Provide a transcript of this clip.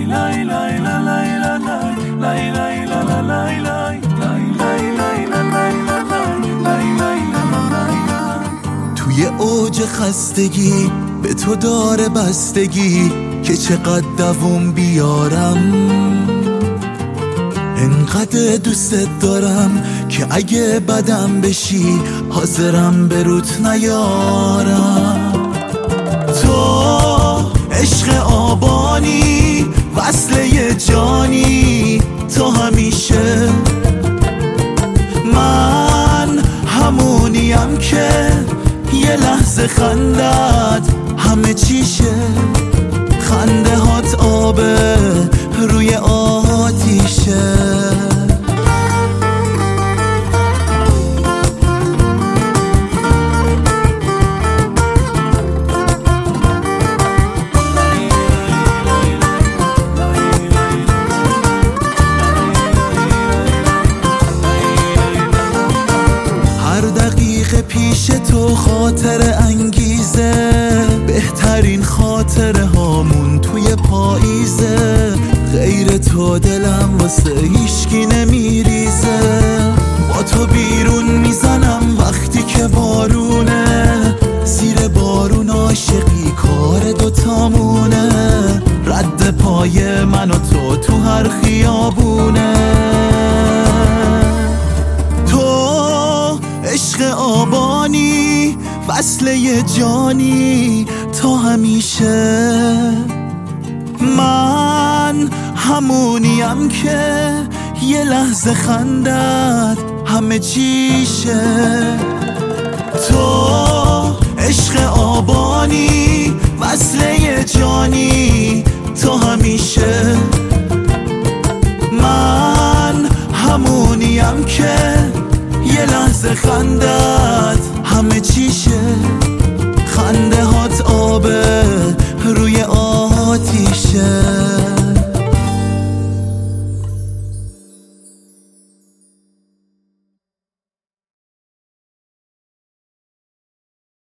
توی اوج خستگی به تو داره بستگی که چقدر دووم بیارم. انقدر دوستت دارم که اگه بدم بشی حاضرم به روت نیارم. تو عشق آبانی وصله جانی، تو همیشه من همونیم که یه لحظه خندت همه چیشه. خنده هات آبه روی آتیشه. هر دقیقه پیش تو خاطر انگیزه، بهترین خاطره هامون توی پاییزه. غیر تو دلم واسه هیشکی نمیریزه. با تو بیرون میزنم وقتی که بارونه، زیر بارون عاشقی کار دوتامونه. رد پای من و تو هر خیابونه. تو عشق آبانی وصله جانی، تو همیشه من همونیم که یه لحظه خندت همه چیشه. تو عشق آبانی وصله جانی، تو همیشه من همونیم که یه لحظه خندت همه چیشه. خنده هات آبه